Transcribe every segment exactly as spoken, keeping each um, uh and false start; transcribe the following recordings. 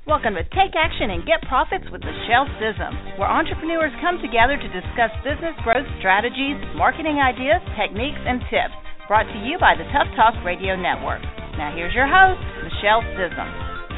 Welcome to Take Action and Get Profits with Michelle Sissom, where entrepreneurs come together to discuss business growth strategies, marketing ideas, techniques, and tips. Brought to you by the Tough Talk Radio Network. Now here's your host, Michelle Sissom.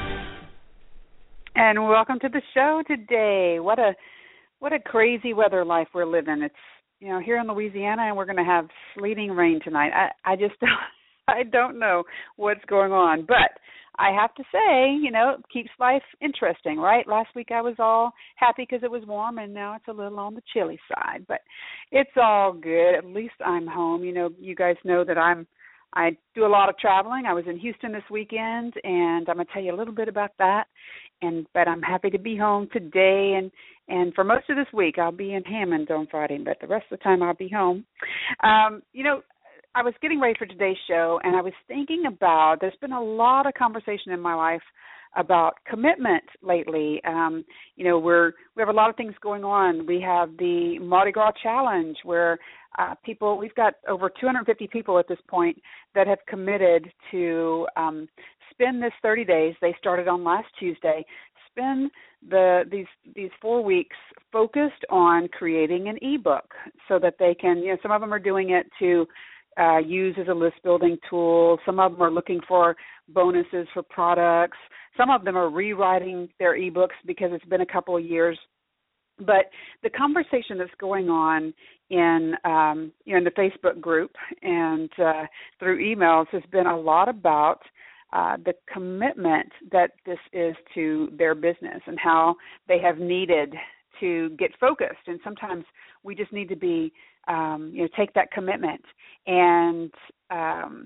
And welcome to the show today. What a what a crazy weather life we're living. It's, you know, here in Louisiana, and we're going to have sleeting rain tonight. I, I just don't, I don't know what's going on, but I have to say, you know, it keeps life interesting, right? Last week I was all happy because it was warm, and now it's a little on the chilly side, but it's all good. At least I'm home. You know, you guys know that I'm, I do a lot of traveling. I was in Houston this weekend, and I'm going to tell you a little bit about that. And but I'm happy to be home today, and, and for most of this week I'll be in Hammond on Friday, but the rest of the time I'll be home. Um, you know, I was getting ready for today's show, and I was thinking about, there's been a lot of conversation in my life about commitment lately. Um, you know, we're we have a lot of things going on. We have the Mardi Gras Challenge, where uh, people, we've got over two hundred fifty people at this point that have committed to um, spend this thirty days. They started on last Tuesday. Spend the these these four weeks focused on creating an ebook, so that they can, you know, some of them are doing it to Uh, use as a list building tool. Some of them are looking for bonuses for products. Some of them are rewriting their ebooks because it's been a couple of years. But the conversation that's going on in um, you know, in the Facebook group and uh, through emails has been a lot about uh, the commitment that this is to their business and how they have needed to get focused. And sometimes we just need to be Um, you know, take that commitment and um,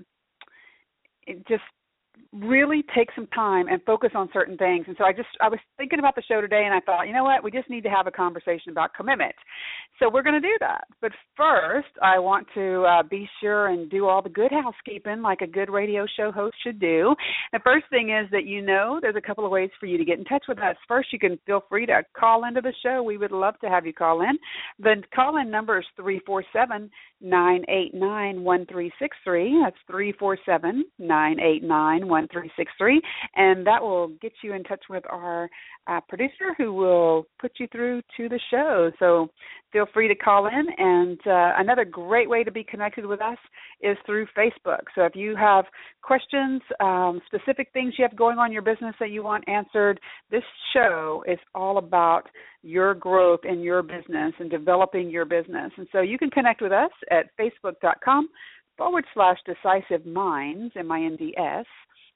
it just really take some time and focus on certain things. And so I just, I was thinking about the show today, and I thought, you know what, we just need to have a conversation about commitment. So we're going to do that. But first, I want to uh, be sure and do all the good housekeeping like a good radio show host should do. The first thing is that, you know, there's a couple of ways for you to get in touch with us. First, you can feel free to call into the show. We would love to have you call in. The call-in number is three four seven, nine eight nine, one three six three. That's three four seven, nine eight nine, one three six three. And that will get you in touch with our uh, producer, who will put you through to the show. So feel free to call in. And uh, another great way to be connected with us is through Facebook. So if you have questions, um, specific things you have going on in your business that you want answered, this show is all about your growth in your business and developing your business. And so you can connect with us at facebook.com forward slash decisive minds, M I N D S,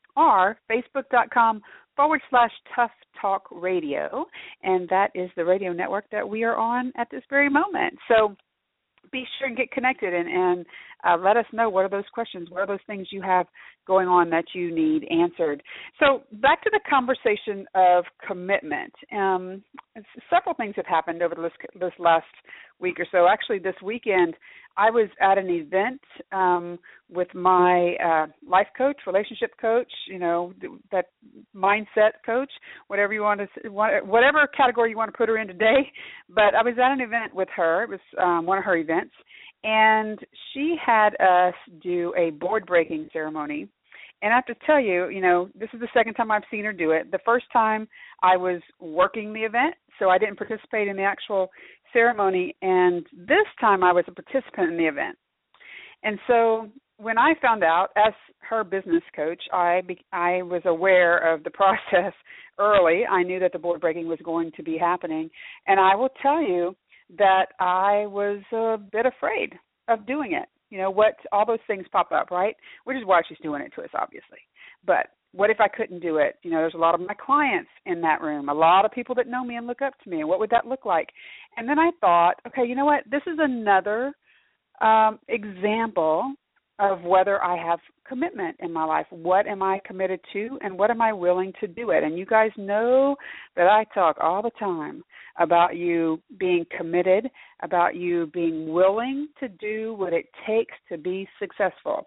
or facebook.com forward slash tough talk radio. And that is the radio network that we are on at this very moment. So be sure and get connected and, and uh, let us know, what are those questions, what are those things you have going on that you need answered. So back to the conversation of commitment. Um, several things have happened over this, this last week or so. Actually, this weekend, I was at an event um, with my uh, life coach, relationship coach, you know, that mindset coach, whatever you want to, whatever category you want to put her in today. But I was at an event with her. It was um, one of her events, and she had us do a board breaking ceremony. And I have to tell you, you know, this is the second time I've seen her do it. The first time I was working the event, so I didn't participate in the actual ceremony, and this time I was a participant in the event. And so when I found out, as her business coach, I be, I was aware of the process early. I knew that the board breaking was going to be happening, and I will tell you that I was a bit afraid of doing it. You know, what, all those things pop up, right? Which is why she's doing it to us, obviously. But what if I couldn't do it? You know, there's a lot of my clients in that room, a lot of people that know me and look up to me. And what would that look like? And then I thought, okay, you know what? This is another um, example of whether I have commitment in my life. What am I committed to, and what am I willing to do it? And you guys know that I talk all the time about you being committed, about you being willing to do what it takes to be successful.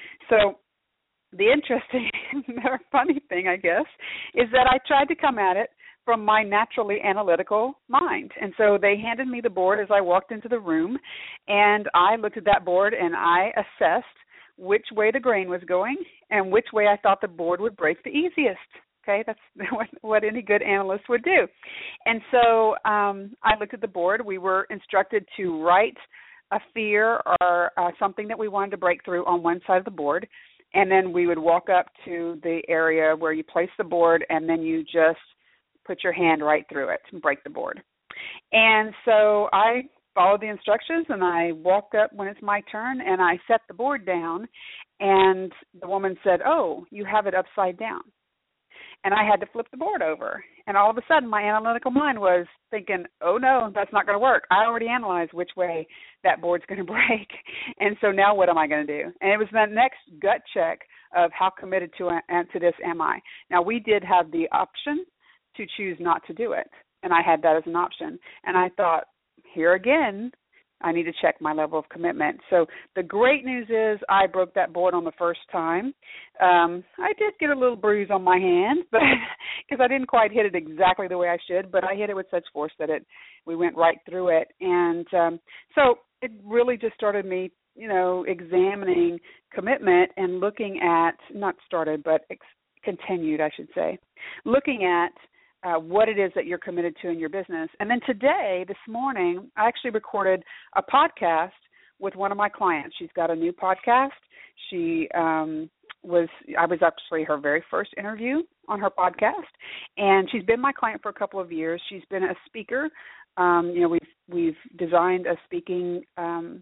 So the interesting or funny thing, I guess, is that I tried to come at it from my naturally analytical mind. And so they handed me the board as I walked into the room, and I looked at that board and I assessed which way the grain was going and which way I thought the board would break the easiest. Okay, that's what, what any good analyst would do. And so um, I looked at the board. We were instructed to write a fear or uh, something that we wanted to break through on one side of the board, and then we would walk up to the area where you place the board, and then you just put your hand right through it and break the board. And so I followed the instructions, and I walked up when it's my turn, and I set the board down, and the woman said, "Oh, you have it upside down." And I had to flip the board over. And all of a sudden, my analytical mind was thinking, oh, no, that's not going to work. I already analyzed which way that board's going to break. And so now what am I going to do? And it was that next gut check of how committed to, uh, to this am I. Now, we did have the option to choose not to do it, and I had that as an option. And I thought, here again, I need to check my level of commitment. So the great news is I broke that board on the first time. Um, I did get a little bruise on my hand, but because I didn't quite hit it exactly the way I should, but I hit it with such force that it we went right through it. And um, so it really just started me, you know, examining commitment and looking at, not started, but ex- continued, I should say, looking at Uh, what it is that you're committed to in your business. And then today, this morning, I actually recorded a podcast with one of my clients. She's got a new podcast. She um, was, I was actually her very first interview on her podcast, and she's been my client for a couple of years. She's been a speaker. Um, you know, we've we've designed a speaking um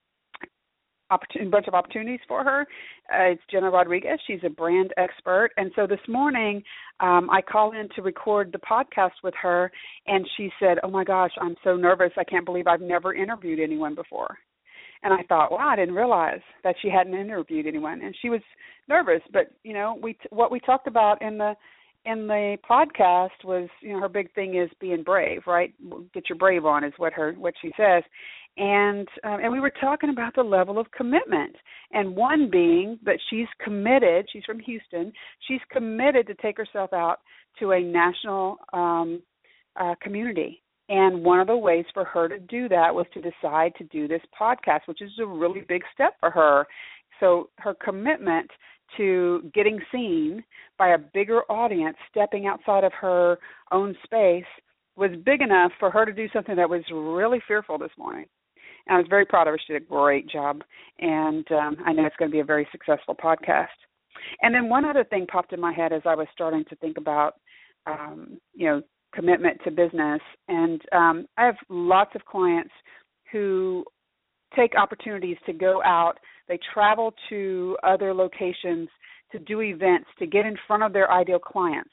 a bunch of opportunities for her. Uh, it's Jenna Rodriguez. She's a brand expert. And so this morning, um, I called in to record the podcast with her, and she said, oh, my gosh, I'm so nervous. I can't believe I've never interviewed anyone before. And I thought, wow, I didn't realize that she hadn't interviewed anyone. And she was nervous. But, you know, we t- what we talked about in the in the podcast was, you know, her big thing is being brave, right? Get your brave on is what her what she says. And um, and we were talking about the level of commitment, and one being that she's committed, she's from Houston, she's committed to take herself out to a national um, uh, community. And one of the ways for her to do that was to decide to do this podcast, which is a really big step for her. So her commitment to getting seen by a bigger audience, stepping outside of her own space, was big enough for her to do something that was really fearful this morning. And I was very proud of her. She did a great job, and um, I know it's going to be a very successful podcast. And then one other thing popped in my head as I was starting to think about, um, you know, commitment to business. And um, I have lots of clients who take opportunities to go out. They travel to other locations to do events, to get in front of their ideal clients.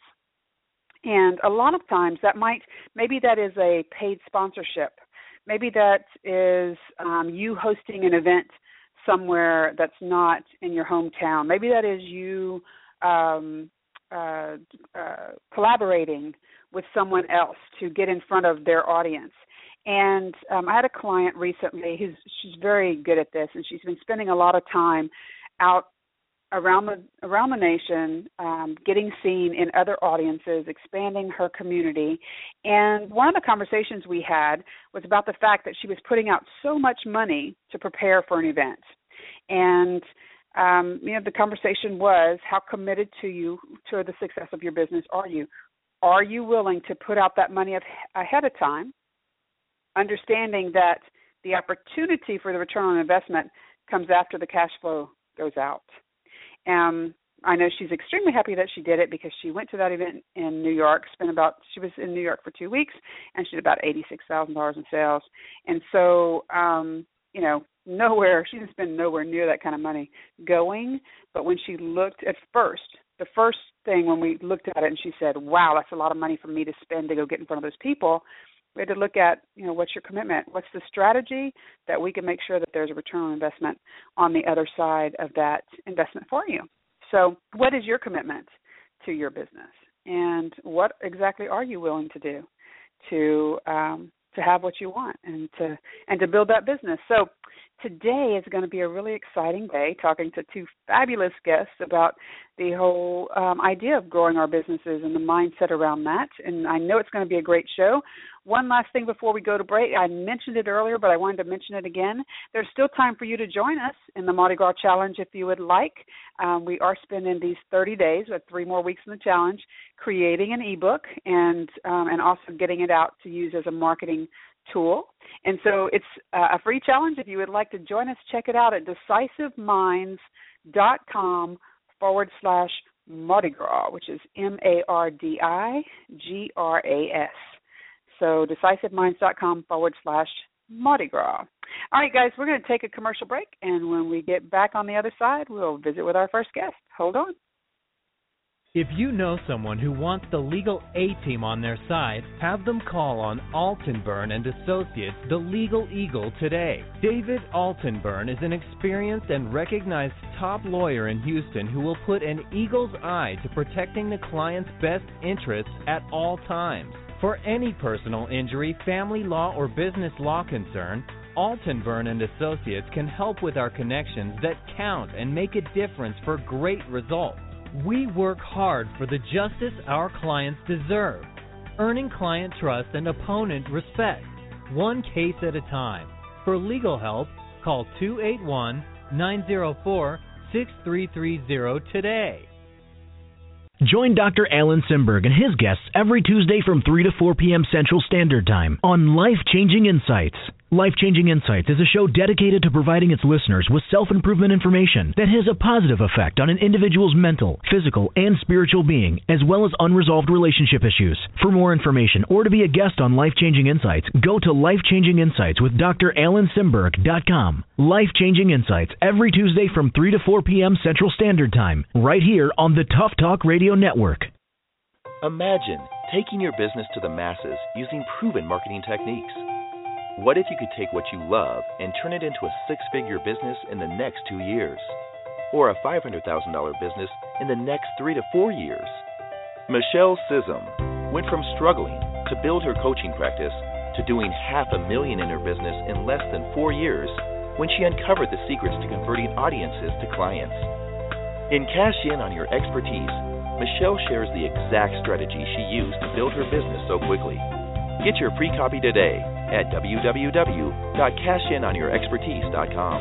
And a lot of times that might, maybe that is a paid sponsorship. Maybe that is um, you hosting an event somewhere that's not in your hometown. Maybe that is you um, uh, uh, collaborating with someone else to get in front of their audience. And um, I had a client recently who's she's very good at this, and she's been spending a lot of time out around the around the nation, um, getting seen in other audiences, expanding her community. And one of the conversations we had was about the fact that she was putting out so much money to prepare for an event. And um, you know, the conversation was, how committed to you to the success of your business are you? Are you willing to put out that money ahead of time, understanding that the opportunity for the return on investment comes after the cash flow goes out? Um, I know she's extremely happy that she did it, because she went to that event in New York, spent about, she was in New York for two weeks, and she did about eighty-six thousand dollars in sales. And so, um, you know, nowhere, she didn't spend nowhere near that kind of money going. But when she looked at first, the first thing when we looked at it and she said, wow, that's a lot of money for me to spend to go get in front of those people, we had to look at, you know, what's your commitment? What's the strategy that we can make sure that there's a return on investment on the other side of that investment for you? So what is your commitment to your business? And what exactly are you willing to do to um, to have what you want and to and to build that business? So today is going to be a really exciting day, talking to two fabulous guests about the whole um, idea of growing our businesses and the mindset around that. And I know it's going to be a great show. One last thing before we go to break. I mentioned it earlier, but I wanted to mention it again. There's still time for you to join us in the Mardi Gras Challenge if you would like. Um, we are spending these thirty days, with three more weeks in the challenge, creating an ebook and um, and also getting it out to use as a marketing tool. And so it's uh, a free challenge. If you would like to join us, check it out at decisiveminds.com forward slash Mardi Gras, which is M A R D I G R A S. So decisiveminds.com forward slash Mardi Gras. All right, guys, we're going to take a commercial break, and when we get back on the other side, we'll visit with our first guest. Hold on. If you know someone who wants the Legal A-Team on their side, have them call on Altenburn and Associates, the Legal Eagle, today. David Altenburn is an experienced and recognized top lawyer in Houston who will put an eagle's eye to protecting the client's best interests at all times. For any personal injury, family law, or business law concern, Altenburn and Associates can help with our connections that count and make a difference for great results. We work hard for the justice our clients deserve, earning client trust and opponent respect, one case at a time. For legal help, call two eight one, nine zero four, six three three zero today. Join Doctor Alan Simberg and his guests every Tuesday from three to four p.m. Central Standard Time on Life-Changing Insights. Life-Changing Insights is a show dedicated to providing its listeners with self-improvement information that has a positive effect on an individual's mental, physical, and spiritual being, as well as unresolved relationship issues. For more information or to be a guest on Life-Changing Insights, go to Life-Changing Insights with D R Alan Simberg dot com. Life-Changing Insights every Tuesday from three to four p.m. Central Standard Time, right here on the Tough Talk Radio Network. Imagine taking your business to the masses using proven marketing techniques. What if you could take what you love and turn it into a six-figure business in the next two years? Or a five hundred thousand dollars business in the next three to four years? Michelle Sissom went from struggling to build her coaching practice to doing half a million in her business in less than four years when she uncovered the secrets to converting audiences to clients. In Cash In on Your Expertise, Michelle shares the exact strategy she used to build her business so quickly. Get your free copy today at w w w dot cash in on your expertise dot com.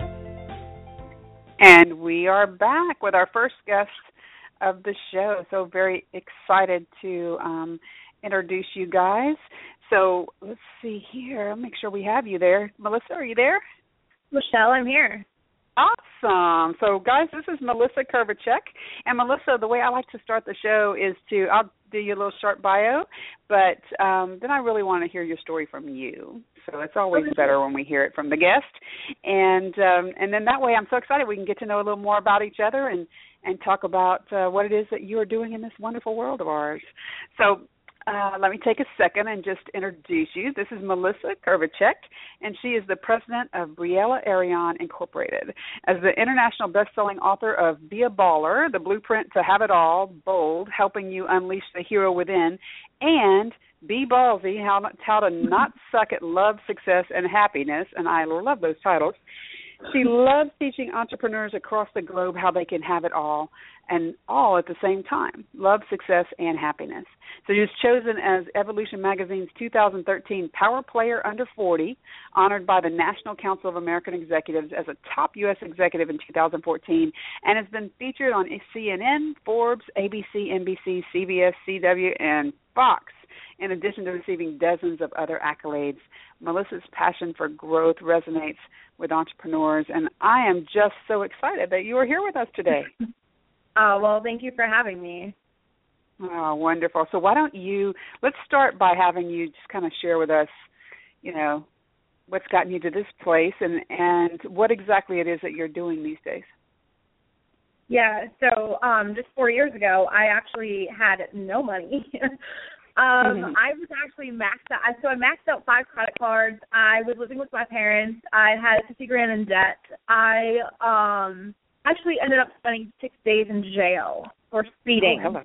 And we are back with our first guest of the show. So very excited to um, introduce you guys. So let's see here. I'll make sure we have you there. Melissa, are you there? Michelle, I'm here. Awesome. So, guys, this is Melissa Krvacek. And, Melissa, the way I like to start the show is to, I'll do you a little short bio, but um, then I really want to hear your story from you. So it's always okay. better when we hear it from the guest. And um, and then that way I'm so excited we can get to know a little more about each other and, and talk about uh, what it is that you are doing in this wonderful world of ours. So, Uh, let me take a second and just introduce you. This is Melissa Krvacek, and she is the president of Briella Arion Incorporated. As the international best-selling author of Be a Baller, The Blueprint to Have It All, Bold, Helping You Unleash the Hero Within, and Be Ballsy, How, how to Not Suck at Love, Success, and Happiness, and I love those titles. She loves teaching entrepreneurs across the globe how they can have it all, and all at the same time, love, success, and happiness. So she was chosen as Evolution Magazine's two thousand thirteen Power Player Under forty, honored by the National Council of American Executives as a top U S executive in two thousand fourteen, and has been featured on C N N, Forbes, A B C, N B C, C B S, C W, and Fox, in addition to receiving dozens of other accolades. Melissa's passion for growth resonates with entrepreneurs, and I am just so excited that you are here with us today. Oh, well, thank you for having me. Oh, wonderful. So why don't you, let's start by having you just kind of share with us, you know, what's gotten you to this place and, and what exactly it is that you're doing these days. Yeah, so um, just four years ago, I actually had no money. um, mm-hmm. I was actually maxed out. So I maxed out five credit cards. I was living with my parents. I had fifty grand in debt. I um, actually ended up spending six days in jail for speeding. Oh,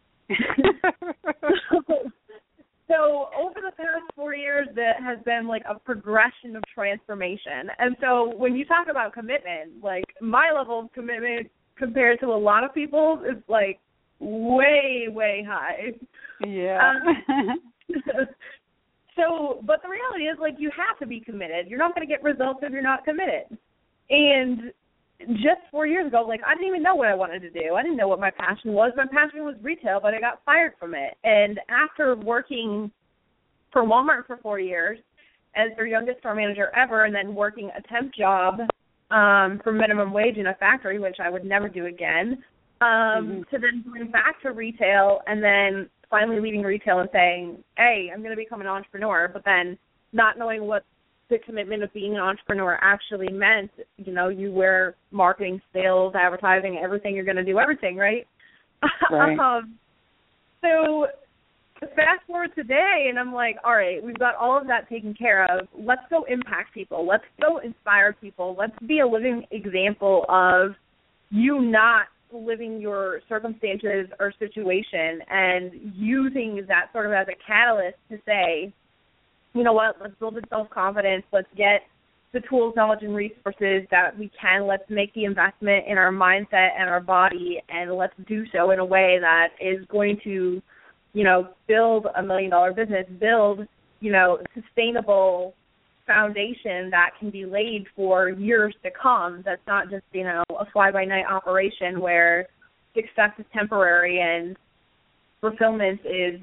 so, so over the past four years, that has been like a progression of transformation. And so when you talk about commitment, like my level of commitment compared to a lot of people is like way, way high. Yeah. Um, so So, but the reality is, like, you have to be committed. You're not going to get results if you're not committed. And just four years ago, like, I didn't even know what I wanted to do. I didn't know what my passion was. My passion was retail, but I got fired from it. And after working for Walmart for four years as their youngest store manager ever, and then working a temp job um, for minimum wage in a factory, which I would never do again, um, mm-hmm. to then going back to retail and then finally leaving retail and saying, hey, I'm going to become an entrepreneur, but then not knowing what the commitment of being an entrepreneur actually meant. You know, you wear marketing, sales, advertising, everything. You're going to do everything, right? Right. um, so fast forward today, and I'm like, all right, we've got all of that taken care of. Let's go impact people. Let's go inspire people. Let's be a living example of you not living your circumstances or situation and using that sort of as a catalyst to say, you know what, let's build the self-confidence, let's get the tools, knowledge, and resources that we can, let's make the investment in our mindset and our body, and let's do so in a way that is going to, you know, build a million-dollar business, build, you know, sustainable foundation that can be laid for years to come. That's not just, you know, a fly-by-night operation where success is temporary and fulfillment is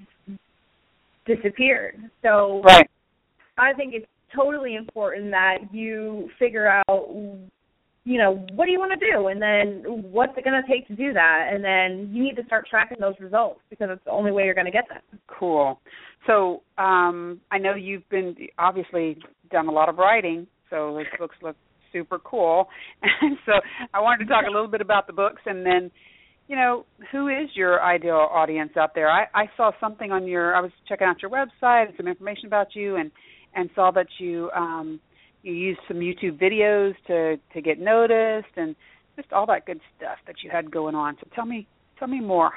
disappeared. So right. I think it's totally important that you figure out, you know, what do you want to do, and then what's it going to take to do that, and then you need to start tracking those results because it's the only way you're going to get them. Cool. So um, I know you've been obviously done a lot of writing, so those books look super cool. And so I wanted to talk a little bit about the books, and then, you know, who is your ideal audience out there? I, I saw something on your, I was checking out your website and some information about you, and, and saw that you um, you used some YouTube videos to, to get noticed, and just all that good stuff that you had going on. So tell me, tell me more.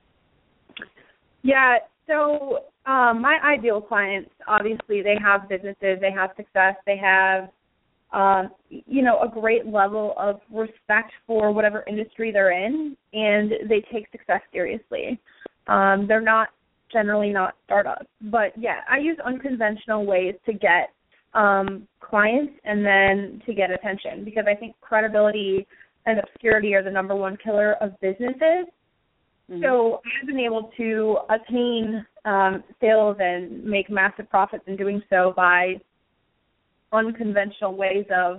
Yeah. So um, my ideal clients, obviously, they have businesses, they have success, they have, uh, you know, a great level of respect for whatever industry they're in, and they take success seriously. Um, they're not generally not startups. But, yeah, I use unconventional ways to get um, clients and then to get attention, because I think credibility and obscurity are the number one killer of businesses. Mm-hmm. So I've been able to attain um, sales and make massive profits in doing so by unconventional ways of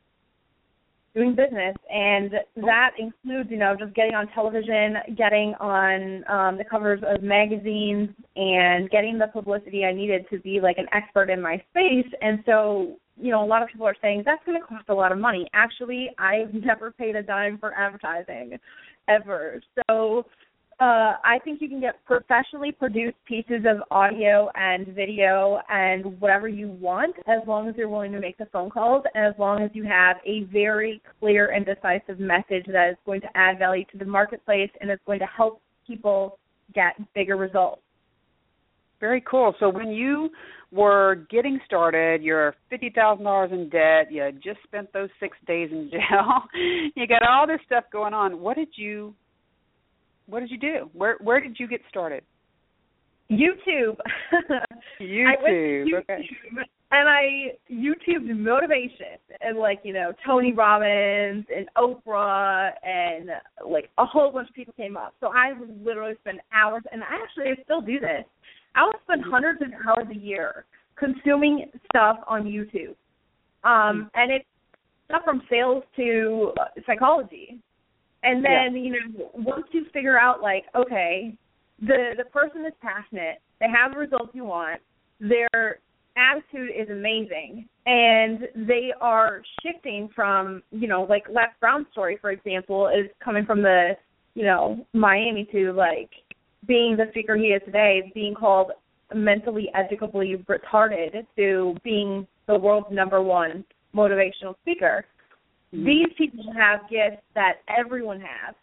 doing business. And that includes, you know, just getting on television, getting on um, the covers of magazines, and getting the publicity I needed to be like an expert in my space. And so, you know, a lot of people are saying that's going to cost a lot of money. Actually, I've never paid a dime for advertising ever. So Uh, I think you can get professionally produced pieces of audio and video and whatever you want, as long as you're willing to make the phone calls, and as long as you have a very clear and decisive message that is going to add value to the marketplace and is going to help people get bigger results. Very cool. So when you were getting started, you're fifty thousand dollars in debt, you had just spent those six days in jail, you got all this stuff going on. What did you What did you do? Where Where did you get started? YouTube. YouTube. I went to YouTube, okay. And I YouTubed motivation, and like, you know, Tony Robbins and Oprah, and like a whole bunch of people came up. So I would literally spend hours, and actually I still do this. I would spend hundreds of hours a year consuming stuff on YouTube, um, and it's stuff from sales to psychology. And then, yeah. you know, once you figure out, like, okay, the the person is passionate, they have the results you want, their attitude is amazing, and they are shifting from, you know, like Les Brown's story, for example, is coming from the, you know, Miami to, like, being the speaker he is today, being called mentally educably retarded, to being the world's number one motivational speaker. These people have gifts that everyone has,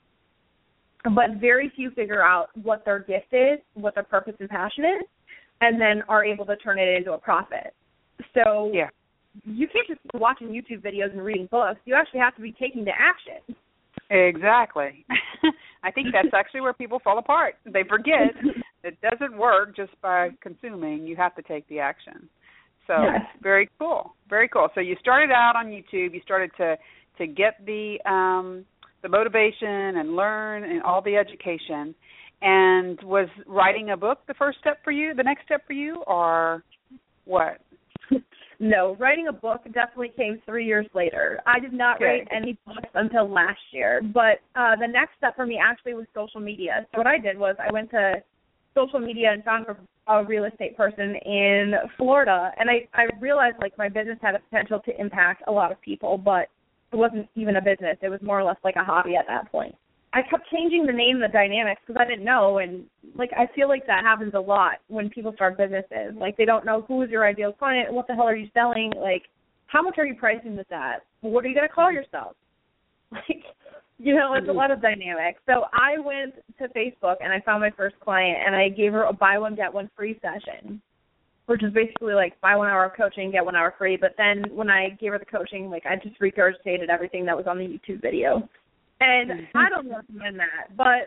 but very few figure out what their gift is, what their purpose and passion is, and then are able to turn it into a profit. So yeah. you can't just be watching YouTube videos and reading books. You actually have to be taking the action. Exactly. I think that's actually where people fall apart. They forget it doesn't work just by consuming. You have to take the action. So yes. Very cool, very cool. So you started out on YouTube. You started to to get the um, the motivation and learn and all the education. And was writing a book the first step for you, the next step for you, or what? No, writing a book definitely came three years later. I did not okay. write any books until last year. But uh, the next step for me actually was social media. So what I did was I went to social media and found a, a real estate person in Florida. And I, I realized, like, my business had a potential to impact a lot of people, but it wasn't even a business. It was more or less like a hobby at that point. I kept changing the name, the dynamics, because I didn't know, and, like, I feel like that happens a lot when people start businesses. Like, they don't know who is your ideal client, what the hell are you selling, like, how much are you pricing this at, what are you going to call yourself? Like, you know, it's a lot of dynamics. So I went to Facebook, and I found my first client, and I gave her a buy one, get one free session, which is basically, like, buy one hour of coaching, get one hour free. But then when I gave her the coaching, like, I just regurgitated everything that was on the YouTube video. And I don't recommend that, but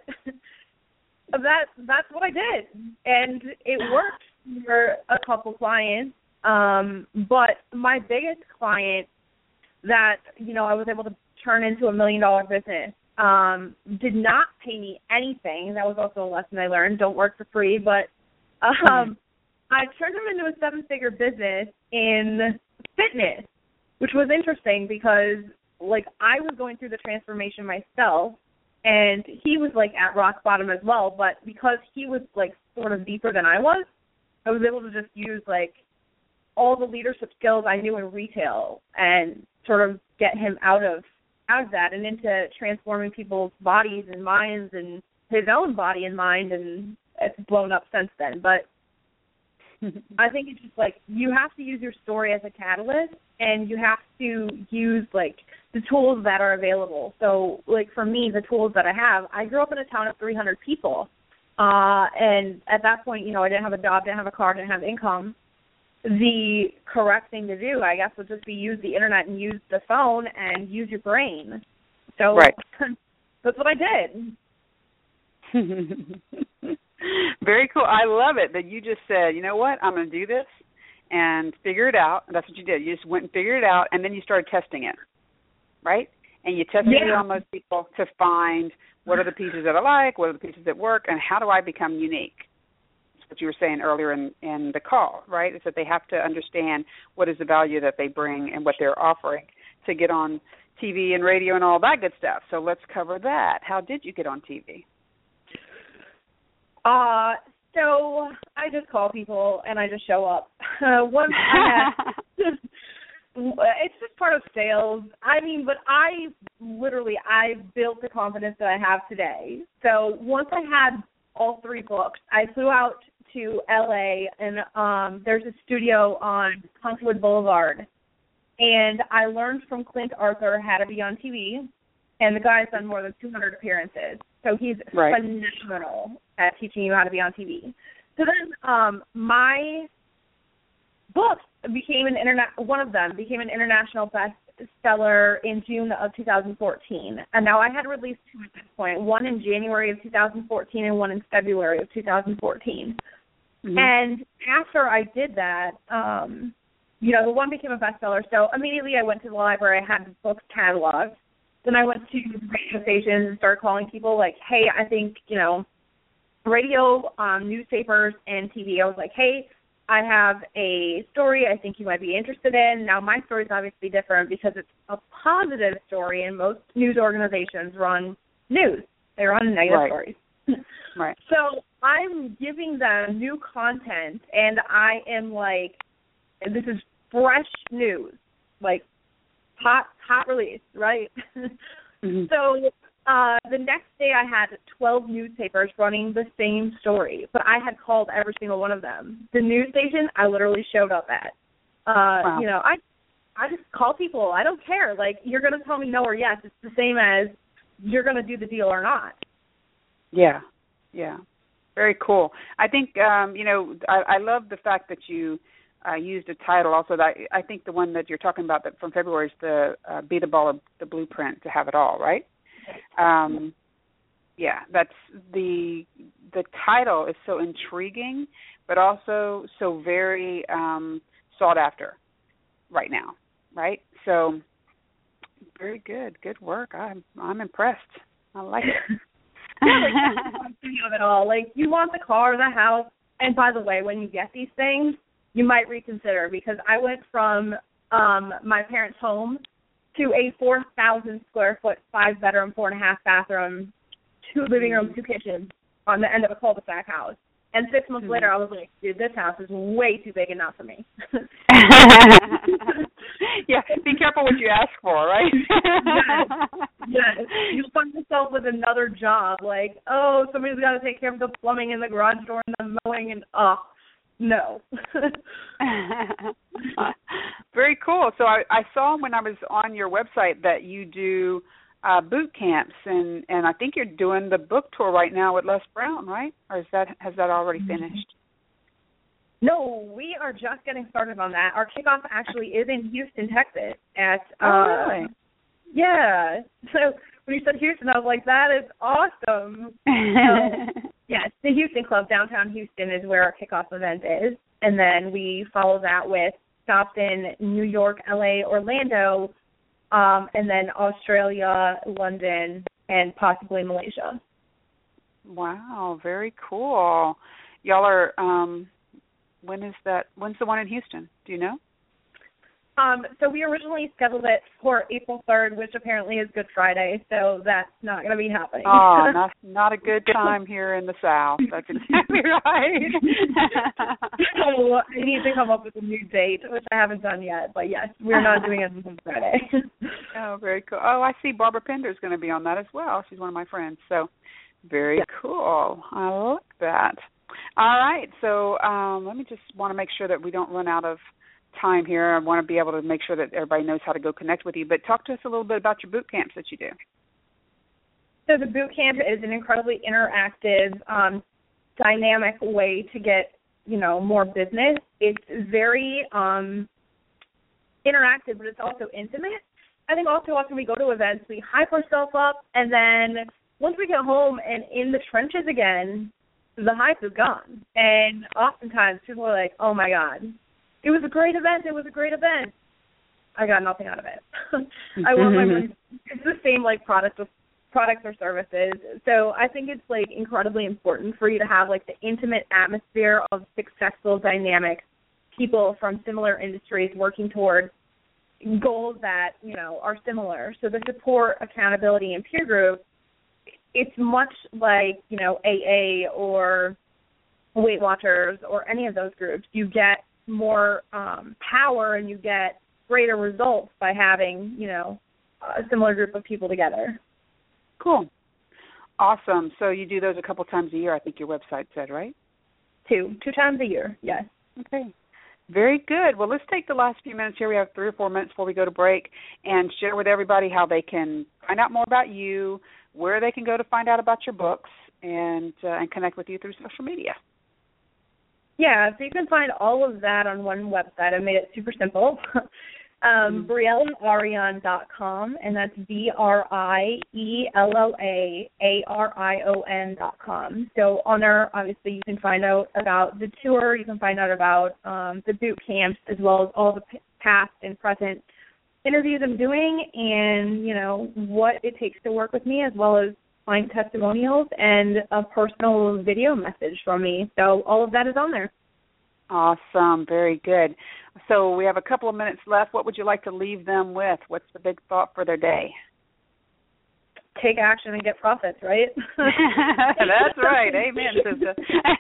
that that's what I did, and it worked for a couple clients. Um, but my biggest client that, you know, I was able to turn into a million dollar business um, did not pay me anything. That was also a lesson I learned. Don't work for free. But um, I turned him into a seven figure business in fitness, which was interesting because, like, I was going through the transformation myself, and he was, like, at rock bottom as well, but because he was, like, sort of deeper than I was, I was able to just use, like, all the leadership skills I knew in retail and sort of get him out of out of that and into transforming people's bodies and minds and his own body and mind, and it's blown up since then. But I think it's just, like, you have to use your story as a catalyst, and you have to use, like, the tools that are available. So, like, for me, the tools that I have, I grew up in a town of three hundred people, uh, and at that point, you know, I didn't have a job, didn't have a car, didn't have income. The correct thing to do, I guess, would just be use the internet and use the phone and use your brain. So right. That's what I did. Very cool. I love it that you just said, you know what, I'm going to do this and figure it out. That's what you did. You just went and figured it out, and then you started testing it, right? And you tested yeah. it on most people to find what are the pieces that I like, what are the pieces that work, and how do I become unique? That's what you were saying earlier in, in the call, right? Is that they have to understand what is the value that they bring and what they're offering to get on T V and radio and all that good stuff. So let's cover that. How did you get on T V? Uh, so I just call people and I just show up. Uh, once I had, it's just part of sales. I mean, but I literally, I built the confidence that I have today. So once I had all three books, I flew out to L A and um, there's a studio on Huntwood Boulevard. And I learned from Clint Arthur how to be on T V. And the guy's done more than two hundred appearances. So he's right. phenomenal at teaching you how to be on T V. So then um, my book became an interna- one of them became an international bestseller in June of two thousand fourteen. And now I had released two at this point, one in January of two thousand fourteen and one in February of two thousand fourteen. Mm-hmm. And after I did that, um, you know, the one became a bestseller. So immediately I went to the library. I had the books cataloged. Then I went to radio stations and started calling people like, hey, I think, you know, radio, um, newspapers, and T V. I was like, hey, I have a story I think you might be interested in. Now, my story is obviously different because it's a positive story, and most news organizations run news. They run negative right. stories. Right. So I'm giving them new content, and I am like, this is fresh news, like hot, hot release, right? Mm-hmm. So uh, the next day I had twelve newspapers running the same story, but I had called every single one of them. The news station I literally showed up at. Uh, wow. You know, I I just call people. I don't care. Like, you're going to tell me no or yes. It's the same as you're going to do the deal or not. Yeah, yeah. Very cool. I think, um, you know, I, I love the fact that you uh, used a title also. That I, I think the one that you're talking about that from February is the uh, Be the Baller, the Blueprint to Have It All, right? Um, yeah, that's the the title is so intriguing, but also so very um, sought after right now, right? So very good, good work. I'm I'm impressed. I like it. Of it all, like you want the car, the house, and by the way, when you get these things, you might reconsider because I went from um, my parents' home to a four thousand square foot, five bedroom, four and a half bathroom, two living rooms, two kitchens on the end of a cul-de-sac house. And six months mm-hmm. later, I was like, dude, this house is way too big and not for me. Yeah, be careful what you ask for, right? Yes. Yes. You'll find yourself with another job, like, oh, somebody's got to take care of the plumbing and the garage door and the mowing, and, oh, no. Very cool. So I, I saw when I was on your website that you do uh, boot camps, and, and I think you're doing the book tour right now with Les Brown, right? Or is that has that already finished? No, we are just getting started on that. Our kickoff actually is in Houston, Texas. At uh, oh, really? Yeah. So when you said Houston, I was like, that is awesome. So, yes, the Houston Club, downtown Houston, is where our kickoff event is. And then we follow that with stops in New York, L A, Orlando, um, and then Australia, London, and possibly Malaysia. Wow, very cool. Y'all are, um, when is that, when's the one in Houston? Do you know? Um, so we originally scheduled it for April third, which apparently is Good Friday, so that's not going to be happening. Oh, not not a good time here in the South. That's exactly right. So I need to come up with a new date, which I haven't done yet. But yes, we're not doing it on Friday. Oh, very cool. Oh, I see Barbara Pender is going to be on that as well. She's one of my friends. So very yeah. cool. I like that. All right. So um, let me just want to make sure that we don't run out of time here. I want to be able to make sure that everybody knows how to go connect with you. But talk to us a little bit about your boot camps that you do. So the boot camp is an incredibly interactive, um, dynamic way to get, you know, more business. It's very um, interactive, but it's also intimate. I think also often we go to events, we hype ourselves up, and then once we get home and in the trenches again, the hype is gone. And oftentimes people are like, oh, my God, it was a great event. It was a great event. I got nothing out of it. I want my money. It's the same like product with products or services. So I think it's like incredibly important for you to have like the intimate atmosphere of successful, dynamic people from similar industries working toward goals that, you know, are similar. So the support, accountability, and peer group, it's much like, you know, A A or Weight Watchers or any of those groups. You get more um, power and you get greater results by having, you know, a similar group of people together. Cool. Awesome. So you do those a couple times a year, I think your website said, right? Two. Two times a year, yes. Okay. Very good. Well, let's take the last few minutes here. We have three or four minutes before we go to break and share with everybody how they can find out more about you, where they can go to find out about your books, and uh, and connect with you through social media. Yeah, so you can find all of that on one website. I made it super simple. um, Briella Arion dot com, and that's B R I E L L A A R I O N dot com. So on there, obviously, you can find out about the tour. You can find out about um, the boot camps, as well as all the p- past and present interviews I'm doing, and, you know, what it takes to work with me, as well as client testimonials and a personal video message from me. So all of that is on there. Awesome. Very good. So we have a couple of minutes left. What would you like to leave them with? What's the big thought for their day? Take action and get profits, right? That's right. Amen, sister.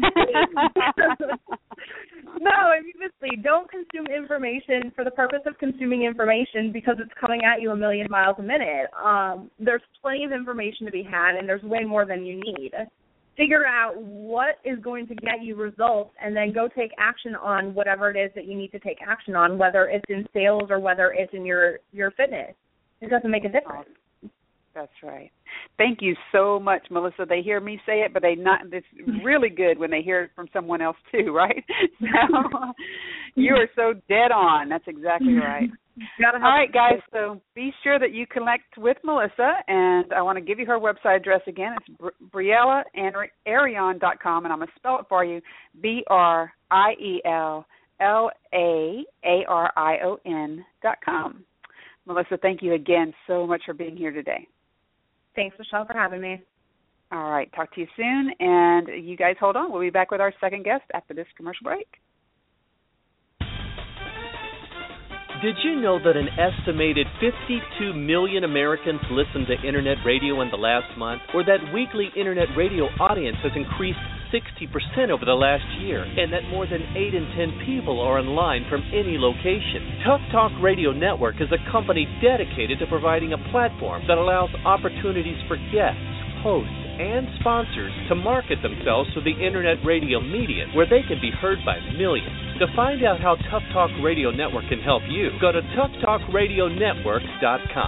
No, I mean, honestly, don't consume information for the purpose of consuming information because it's coming at you a million miles a minute. Um, there's plenty of information to be had, and there's way more than you need. Figure out what is going to get you results, and then go take action on whatever it is that you need to take action on, whether it's in sales or whether it's in your, your fitness. It doesn't make a difference. That's right. Thank you so much, Melissa. They hear me say it, but they not. It's really good when they hear it from someone else too, right? So you are so dead on. That's exactly right. All right, guys. So be sure that you connect with Melissa, and I want to give you her website address again. It's Briella Arion dot com, and I'm going to spell it for you: B R I E L L A A R I O N dot com. Melissa, thank you again so much for being here today. Thanks, Michelle, for having me. All right, talk to you soon, and you guys hold on. We'll be back with our second guest after this commercial break. Did you know that an estimated fifty-two million Americans listened to Internet radio in the last month, or that weekly Internet radio audience has increased sixty percent over the last year, and that more than eight in ten people are online from any location? Tough Talk Radio Network is a company dedicated to providing a platform that allows opportunities for guests, hosts, and sponsors to market themselves through the Internet radio medium, where they can be heard by millions. To find out how Tough Talk Radio Network can help you, go to tough talk radio network dot com.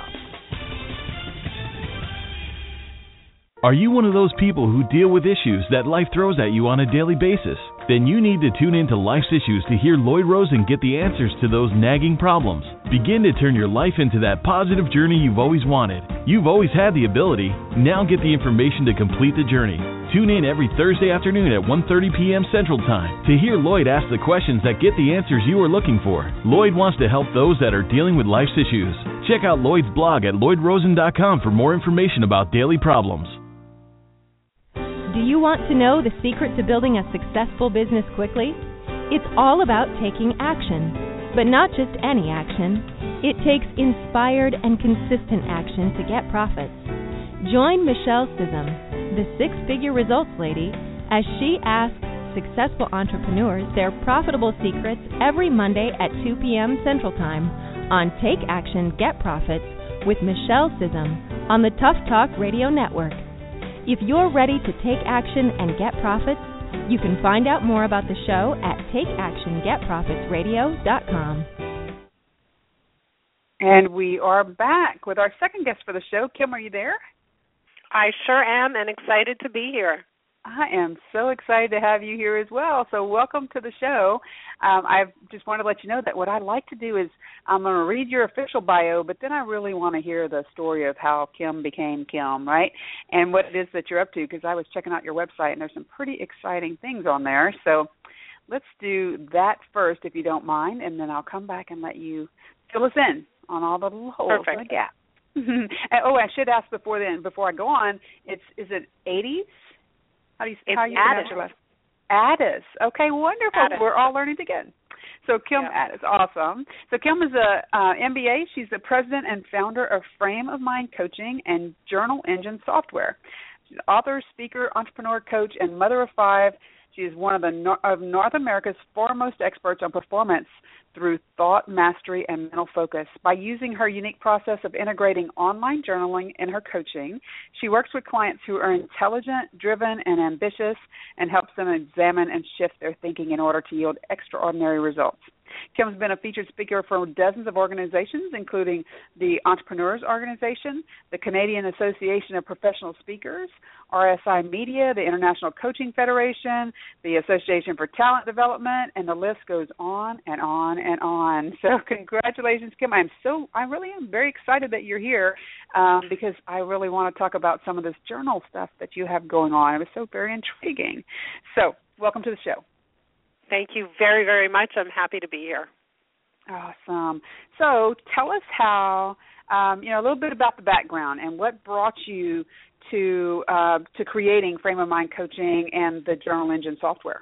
Are you one of those people who deal with issues that life throws at you on a daily basis? Then you need to tune into Life's Issues to hear Lloyd Rosen get the answers to those nagging problems. Begin to turn your life into that positive journey you've always wanted. You've always had the ability. Now get the information to complete the journey. Tune in every Thursday afternoon at one thirty p.m. Central Time to hear Lloyd ask the questions that get the answers you are looking for. Lloyd wants to help those that are dealing with life's issues. Check out Lloyd's blog at lloyd rosen dot com for more information about daily problems. Do you want to know the secret to building a successful business quickly? It's all about taking action, but not just any action. It takes inspired and consistent action to get profits. Join Michelle Sissom, the six-figure results lady, as she asks successful entrepreneurs their profitable secrets every Monday at two p.m. Central Time on Take Action, Get Profits with Michelle Sissom on the Tough Talk Radio Network. If you're ready to take action and get profits, you can find out more about the show at take action get profits radio dot com. And we are back with our second guest for the show. Kim, are you there? I sure am, and excited to be here. I am so excited to have you here as well. So welcome to the show. Um, I just want to let you know that what I like to do is I'm going to read your official bio, but then I really want to hear the story of how Kim became Kim, right, and what it is that you're up to, because I was checking out your website, and there's some pretty exciting things on there. So let's do that first, if you don't mind, and then I'll come back and let you fill us in on all the little holes Perfect. in the gap. And, oh, I should ask before then, before I go on, it's is it eighties? How do you, it's how you pronounce your last? Addis. Okay, wonderful. Addis. We're all learning together. So Kim yeah. Addis, awesome. So Kim is a uh, M B A. She's the president and founder of Frame of Mind Coaching and Journal Engine Software. She's an author, speaker, entrepreneur, coach, and mother of five. She is one of the Nor- of North America's foremost experts on performance through thought mastery and mental focus. By using her unique process of integrating online journaling in her coaching, she works with clients who are intelligent, driven, and ambitious, and helps them examine and shift their thinking in order to yield extraordinary results. Kim's been a featured speaker for dozens of organizations, including the Entrepreneurs Organization, the Canadian Association of Professional Speakers, R S I Media, the International Coaching Federation, the Association for Talent Development, and the list goes on and on and on. So congratulations, Kim. I'm so, I really am very excited that you're here um, because I really want to talk about some of this journal stuff that you have going on. It was so very intriguing. So welcome to the show. Thank you very, very much. I'm happy to be here. Awesome. So tell us how, um, you know, a little bit about the background and what brought you to uh, to creating Frame of Mind Coaching and the Journal Engine software.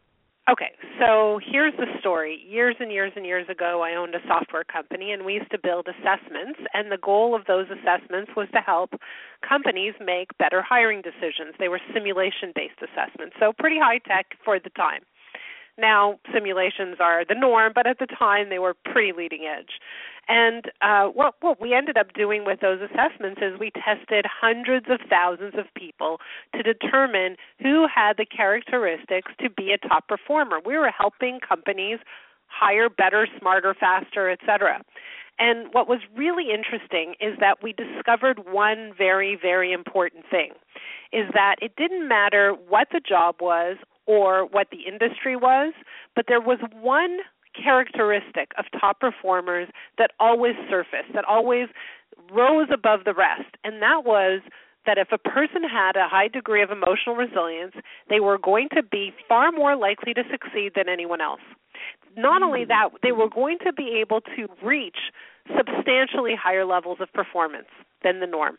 Okay, so here's the story. Years and years and years ago, I owned a software company, and we used to build assessments, and the goal of those assessments was to help companies make better hiring decisions. They were simulation-based assessments, so pretty high-tech for the time. Now, simulations are the norm, but at the time they were pretty leading edge. And uh, what, what we ended up doing with those assessments is we tested hundreds of thousands of people to determine who had the characteristics to be a top performer. We were helping companies hire better, smarter, faster, et cetera. And what was really interesting is that we discovered one very, very important thing, is that it didn't matter what the job was or what the industry was, but there was one characteristic of top performers that always surfaced, that always rose above the rest, and that was that if a person had a high degree of emotional resilience, they were going to be far more likely to succeed than anyone else. not only that, they were going to be able to reach substantially higher levels of performance than the norm.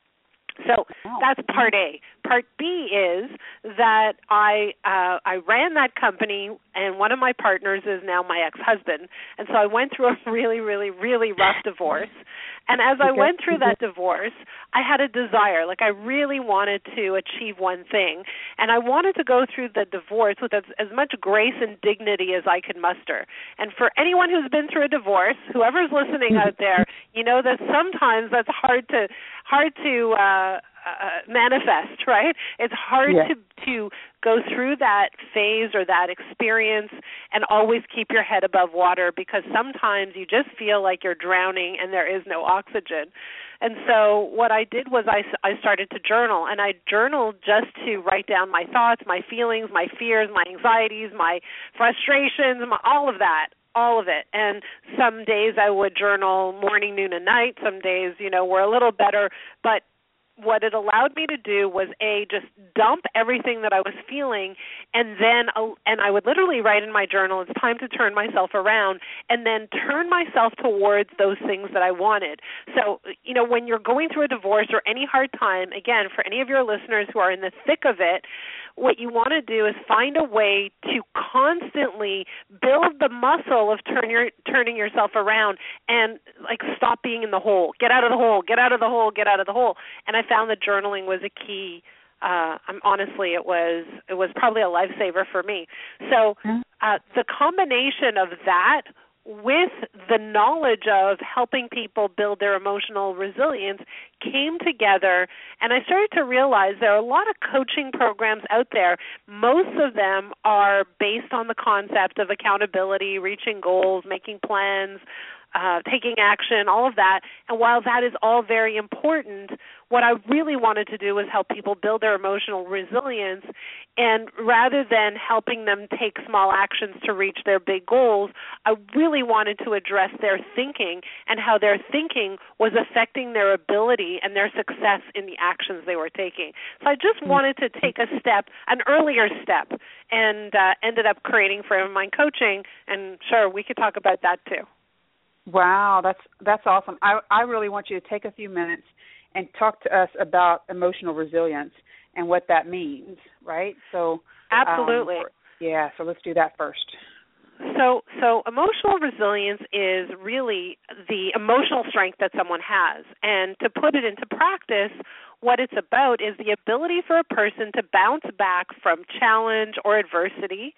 So that's part A. Part B is that I uh, I ran that company, and one of my partners is now my ex-husband. And so I went through a really, really, really rough divorce. And as I went through that divorce, I had a desire. Like, I really wanted to achieve one thing. And I wanted to go through the divorce with as, as much grace and dignity as I could muster. And for anyone who's been through a divorce, whoever's listening out there, you know that sometimes that's hard to hard to uh, uh, manifest, right? It's hard yeah. to to go through that phase or that experience and always keep your head above water, because sometimes you just feel like you're drowning and there is no oxygen. And so what I did was I, I started to journal, and I journaled just to write down my thoughts, my feelings, my fears, my anxieties, my frustrations, my, all of that. all of it. And some days I would journal morning, noon, and night. Some days, you know, were a little better. But what it allowed me to do was, A, just dump everything that I was feeling, and then uh, and I would literally write in my journal, it's time to turn myself around, and then turn myself towards those things that I wanted. So, you know, when you're going through a divorce or any hard time, again, for any of your listeners who are in the thick of it, what you want to do is find a way to constantly build the muscle of turn your, turning yourself around and, like, stop being in the hole. Get out of the hole, get out of the hole, get out of the hole. And I found that journaling was a key. Uh, I'm, honestly, it was it was probably a lifesaver for me. So uh, the combination of that with the knowledge of helping people build their emotional resilience came together, and I started to realize there are a lot of coaching programs out there. Most of them are based on the concept of accountability, reaching goals, making plans, uh, taking action, all of that. And while that is all very important, what I really wanted to do was help people build their emotional resilience. And rather than helping them take small actions to reach their big goals, I really wanted to address their thinking and how their thinking was affecting their ability and their success in the actions they were taking. So I just wanted to take a step, an earlier step, and uh, ended up creating Frame of Mind Coaching. And sure, we could talk about that too. Wow, that's that's awesome. I, I really want you to take a few minutes and talk to us about emotional resilience and what that means, right? So absolutely. Um, yeah, so let's do that first. So so emotional resilience is really the emotional strength that someone has. And to put it into practice, what it's about is the ability for a person to bounce back from challenge or adversity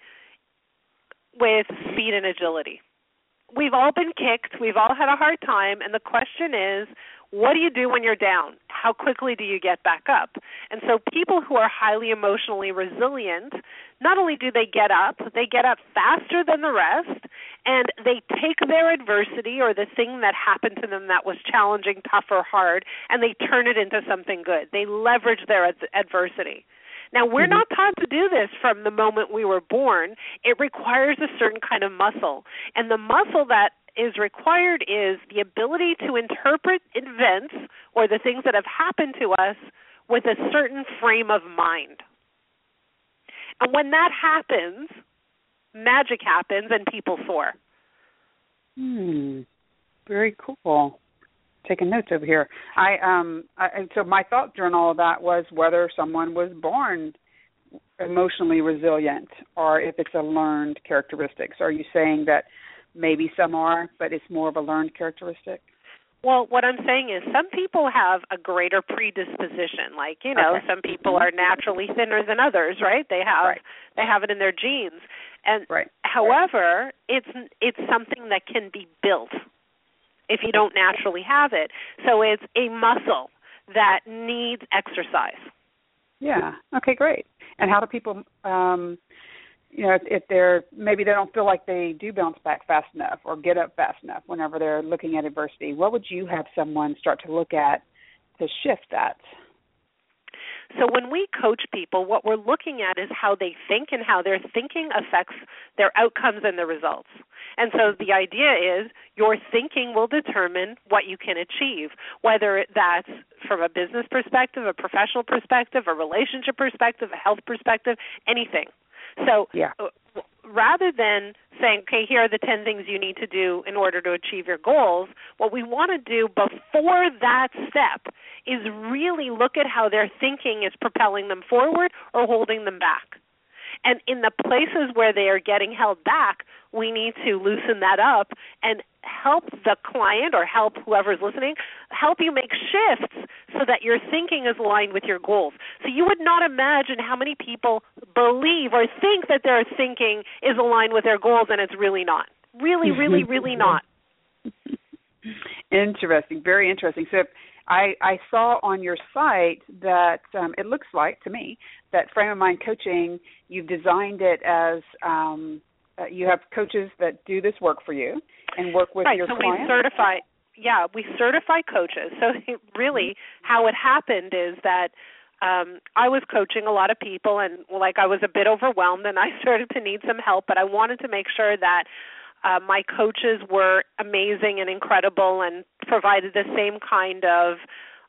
with speed and agility. We've all been kicked. We've all had a hard time. And the question is, what do you do when you're down? How quickly do you get back up? And so people who are highly emotionally resilient, not only do they get up, they get up faster than the rest, and they take their adversity or the thing that happened to them that was challenging, tough, or hard, and they turn it into something good. They leverage their ad- adversity. Now, we're not taught to do this from the moment we were born. It requires a certain kind of muscle. And the muscle that is required is the ability to interpret events or the things that have happened to us with a certain frame of mind. And when that happens, magic happens and people soar. Hmm. Very cool. Taking notes over here. I um. I, and so my thought during all of that was whether someone was born emotionally resilient or if it's a learned characteristic. So are you saying that maybe some are, but it's more of a learned characteristic? Well, what I'm saying is some people have a greater predisposition. Like, you know, okay. Some people are naturally thinner than others, right? They have right. they have it in their genes. And right. however, right. it's it's something that can be built if you don't naturally have it. So it's a muscle that needs exercise. Yeah. Okay, great. And how do people, um, you know, if, if they're, maybe they don't feel like they do bounce back fast enough or get up fast enough whenever they're looking at adversity, what would you have someone start to look at to shift that? So when we coach people, what we're looking at is how they think and how their thinking affects their outcomes and their results. And so the idea is your thinking will determine what you can achieve, whether that's from a business perspective, a professional perspective, a relationship perspective, a health perspective, anything. So yeah. rather than saying, okay, here are the ten things you need to do in order to achieve your goals. What we want to do before that step is really look at how their thinking is propelling them forward or holding them back. And in the places where they are getting held back, we need to loosen that up and help the client or help whoever's listening, help you make shifts so that your thinking is aligned with your goals. So you would not imagine how many people believe or think that their thinking is aligned with their goals, and it's really not. Really, really, really not. Interesting, very interesting. So I, I saw on your site that um, it looks like, to me, that Frame of Mind Coaching, you've designed it as um, uh, you have coaches that do this work for you and work with right, your so clients. We certify, yeah, we certify coaches. So really how it happened is that um, I was coaching a lot of people, and like I was a bit overwhelmed, and I started to need some help, but I wanted to make sure that Uh, my coaches were amazing and incredible and provided the same kind of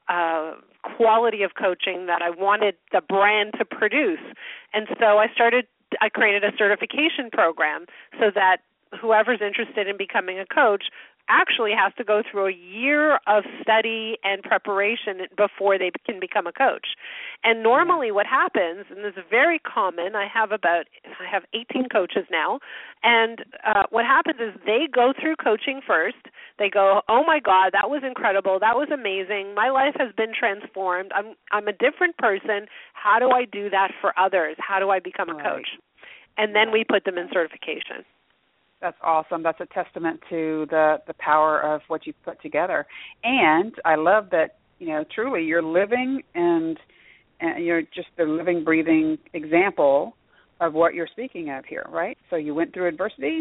uh, quality of coaching that I wanted the brand to produce. And so I started, I created a certification program so that whoever's interested in becoming a coach actually has to go through a year of study and preparation before they can become a coach. And normally what happens, and this is very common, I have about, I have eighteen coaches now, and uh, what happens is they go through coaching first. They go, oh my God, that was incredible, that was amazing, my life has been transformed, I'm I'm a different person, how do I do that for others? How do I become a coach? Right. And then we put them in certification. That's awesome. That's a testament to the, the power of what you've put together. And I love that, you know, truly you're living and, and you're just the living, breathing example of what you're speaking of here, right? So you went through adversity,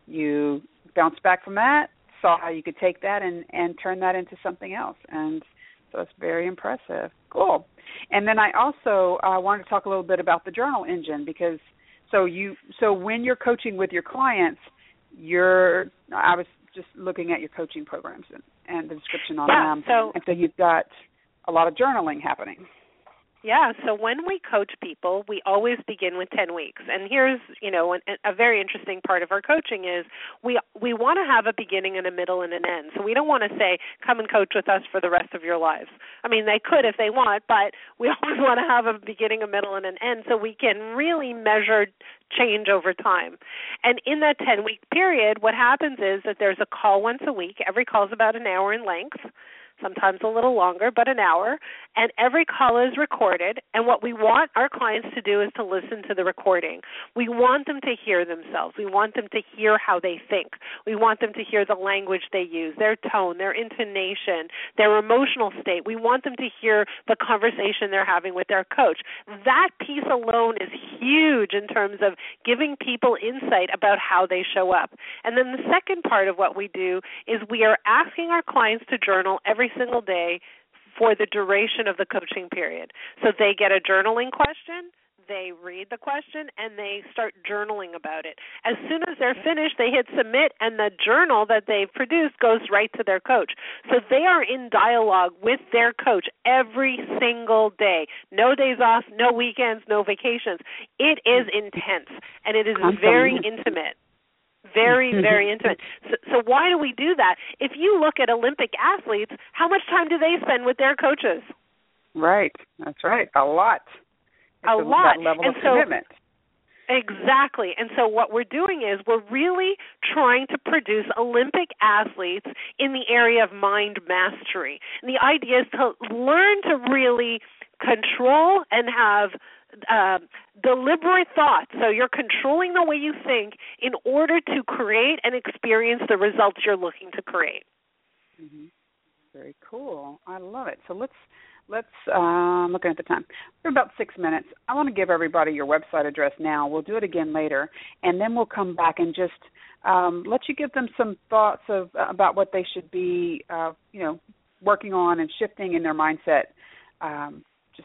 you bounced back from that, saw how you could take that and, and turn that into something else. And so it's very impressive. Cool. And then I also uh, wanted to talk a little bit about the journal engine because so you so when you're coaching with your clients, You're. I was just looking at your coaching programs and, and the description on yeah, them. So, and so you've got a lot of journaling happening. Yeah, so when we coach people, we always begin with ten weeks. And here's, you know, an, a very interesting part of our coaching is we we want to have a beginning and a middle and an end. So we don't want to say, come and coach with us for the rest of your lives. I mean, they could if they want, but we always want to have a beginning, a middle, and an end so we can really measure change over time. And in that ten-week period, what happens is that there's a call once a week. Every call is about an hour in length, sometimes a little longer, but an hour, and every call is recorded, and what we want our clients to do is to listen to the recording. We want them to hear themselves. We want them to hear how they think. We want them to hear the language they use, their tone, their intonation, their emotional state. We want them to hear the conversation they're having with their coach. That piece alone is huge in terms of giving people insight about how they show up. And then the second part of what we do is we are asking our clients to journal every single day for the duration of the coaching period. So they get a journaling question, they read the question, and they start journaling about it. As soon as they're finished, they hit submit, and the journal that they've produced goes right to their coach. So they are in dialogue with their coach every single day. No days off, no weekends, no vacations. It is intense, and it is very intimate. Very, very intimate. So, so why do we do that? If you look at Olympic athletes, how much time do they spend with their coaches? Right. That's right. A lot. It's a, a lot. That level and of so, commitment. Exactly. And so what we're doing is we're really trying to produce Olympic athletes in the area of mind mastery. And the idea is to learn to really control and have uh, deliberate thoughts. So you're controlling the way you think in order to create and experience the results you're looking to create. Mm-hmm. Very cool. I love it. So let's Let's, uh, I'm looking at the time. We're about six minutes. I want to give everybody your website address now. We'll do it again later, and then we'll come back and just um, let you give them some thoughts of uh, about what they should be, uh, you know, working on and shifting in their mindset, um, just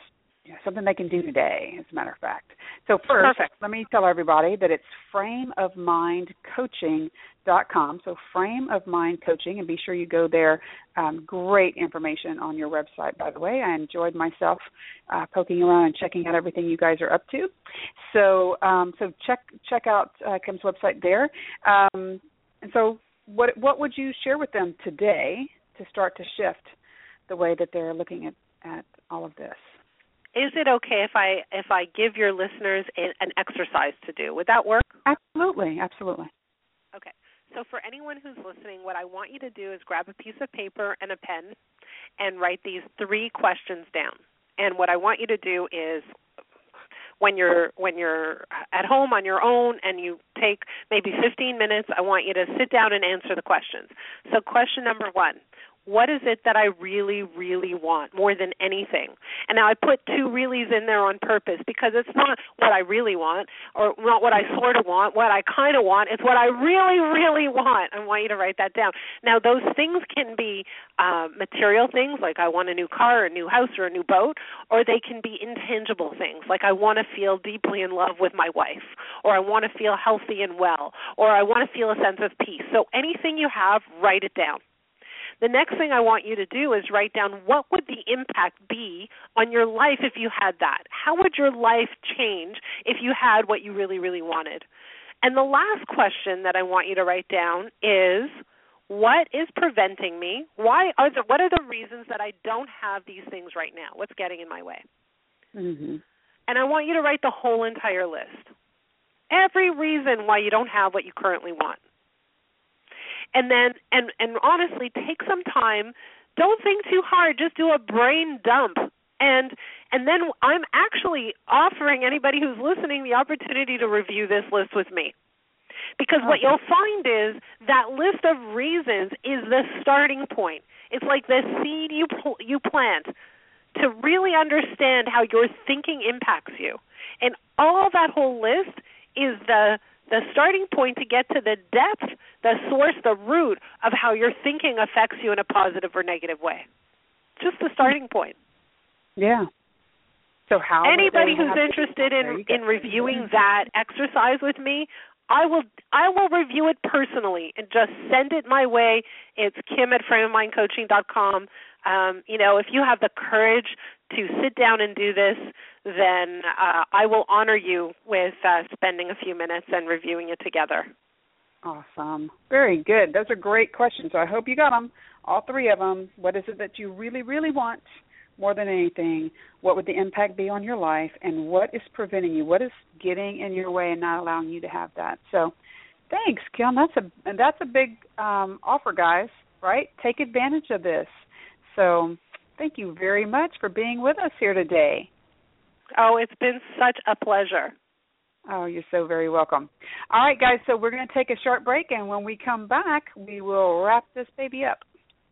Yeah, something they can do today, as a matter of fact. So first, Perfect. Let me tell everybody that it's frame of mind coaching dot com. So Frame of Mind Coaching, and be sure you go there. Um, great information on your website, by the way. I enjoyed myself uh, poking around and checking out everything you guys are up to. So um, so check check out uh, Kim's website there. Um, and so what what would you share with them today to start to shift the way that they're looking at, at all of this? Is it okay if I if I give your listeners a, an exercise to do? Would that work? Absolutely, absolutely. Okay. So for anyone who's listening, what I want you to do is grab a piece of paper and a pen and write these three questions down. And what I want you to do is when you're when you're at home on your own and you take maybe fifteen minutes, I want you to sit down and answer the questions. So question number one. What is it that I really, really want more than anything? And now I put two reallys in there on purpose because it's not what I really want or not what I sort of want, what I kind of want. It's what I really, really want. I want you to write that down. Now, those things can be uh, material things like I want a new car, a new house, or a new boat, or they can be intangible things like I want to feel deeply in love with my wife, or I want to feel healthy and well, or I want to feel a sense of peace. So anything you have, write it down. The next thing I want you to do is write down what would the impact be on your life if you had that. How would your life change if you had what you really, really wanted? And the last question that I want you to write down is, what is preventing me? Why are the, what are the reasons that I don't have these things right now? What's getting in my way? Mm-hmm. And I want you to write the whole entire list. Every reason why you don't have what you currently want. And then, and, and honestly, take some time. Don't think too hard. Just do a brain dump. And and then I'm actually offering anybody who's listening the opportunity to review this list with me. Because what you'll find is that list of reasons is the starting point. It's like the seed you pl- you plant to really understand how your thinking impacts you. And all that whole list is the the starting point to get to the depth, the source, the root of how your thinking affects you in a positive or negative way. Just the starting point. Yeah. So how anybody who's interested in, in reviewing that exercise with me, I will I will review it personally and just send it my way. It's Kim at frame of mind coaching dot com. Um, you know, if you have the courage to sit down and do this, then uh, I will honor you with uh, spending a few minutes and reviewing it together. Awesome. Very good. Those are great questions. So I hope you got them, all three of them. What is it that you really, really want more than anything? What would the impact be on your life? And what is preventing you? What is getting in your way and not allowing you to have that? So thanks, Kim. That's a, that's a big um, offer, guys, right? Take advantage of this. So thank you very much for being with us here today. Oh, it's been such a pleasure. Oh, you're so very welcome. All right, guys, so we're going to take a short break, and when we come back, we will wrap this baby up.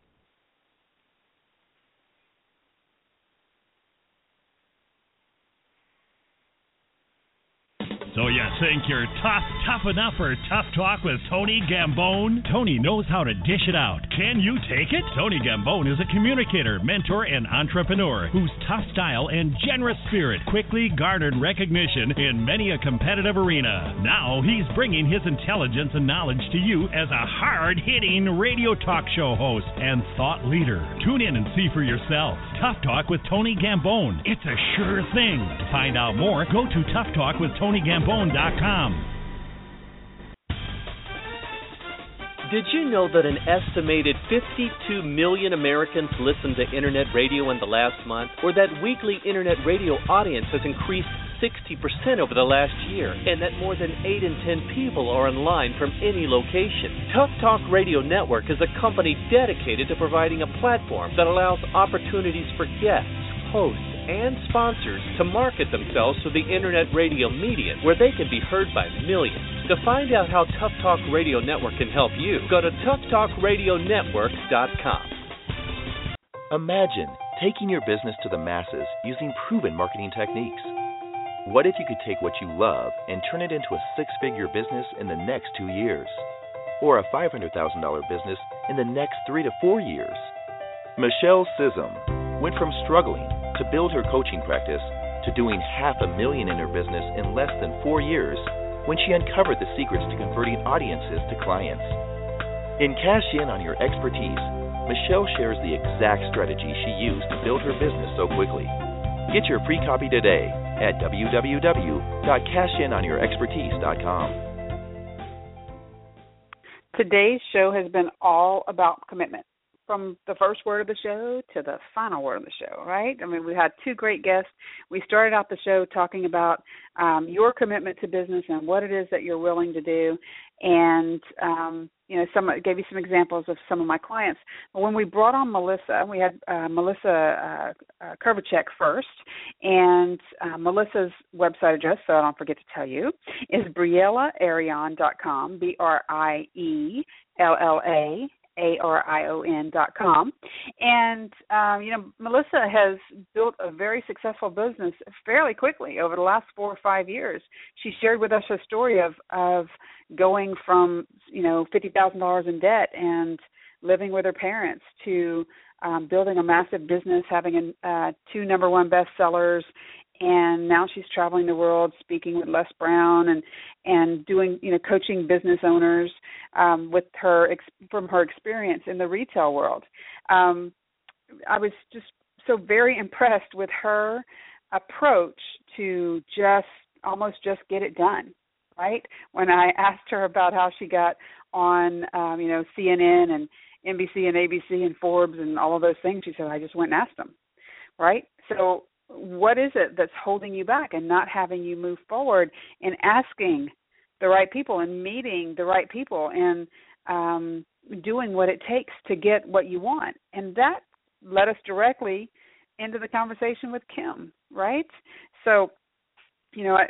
So you think you're tough, tough enough for Tough Talk with Tony Gambone? Tony knows how to dish it out. Can you take it? Tony Gambone is a communicator, mentor, and entrepreneur whose tough style and generous spirit quickly garnered recognition in many a competitive arena. Now he's bringing his intelligence and knowledge to you as a hard-hitting radio talk show host and thought leader. Tune in and see for yourself. Tough Talk with Tony Gambone. It's a sure thing. To find out more, go to Tough Talk with Tony Gambone dot com. Did you know that an estimated fifty-two million Americans listened to Internet radio in the last month, or that weekly Internet radio audience has increased sixty percent over the last year, and that more than eight in ten people are online from any location? Tough Talk Radio Network is a company dedicated to providing a platform that allows opportunities for guests, hosts, and sponsors to market themselves through the Internet radio medium, where they can be heard by millions. To find out how Tough Talk Radio Network can help you, go to tough talk radio network dot com. Imagine taking your business to the masses using proven marketing techniques. What if you could take what you love and turn it into a six-figure business in the next two years? Or a five hundred thousand dollars business in the next three to four years? Michelle Sissom went from struggling to build her coaching practice to doing half a million in her business in less than four years when she uncovered the secrets to converting audiences to clients. In Cash In on Your Expertise, Michelle shares the exact strategy she used to build her business so quickly. Get your free copy today at w w w dot cash in on your expertise dot com. Today's show has been all about commitment, from the first word of the show to the final word of the show, right? I mean, we had two great guests. We started out the show talking about um, your commitment to business and what it is that you're willing to do. And, um, you know, some gave you some examples of some of my clients. When we brought on Melissa, we had uh, Melissa uh, uh, Krivacek first, and uh, Melissa's website address, so I don't forget to tell you, is briella arion dot com, B R I E L L A A R I O N dot com. And, um, you know, Melissa has built a very successful business fairly quickly over the last four or five years. She shared with us her story of, of going from, you know, fifty thousand dollars in debt and living with her parents to um, building a massive business, having uh, two number one bestsellers, and now she's traveling the world speaking with Les Brown and and doing, you know, coaching business owners um, with her from her experience in the retail world. Um, I was just so very impressed with her approach to just almost just get it done, right? When I asked her about how she got on, um, you know, C N N and N B C and A B C and Forbes and all of those things, she said, I just went and asked them, right? So what is it that's holding you back and not having you move forward in asking the right people and meeting the right people and um, doing what it takes to get what you want? And that led us directly into the conversation with Kim, right? So, you know,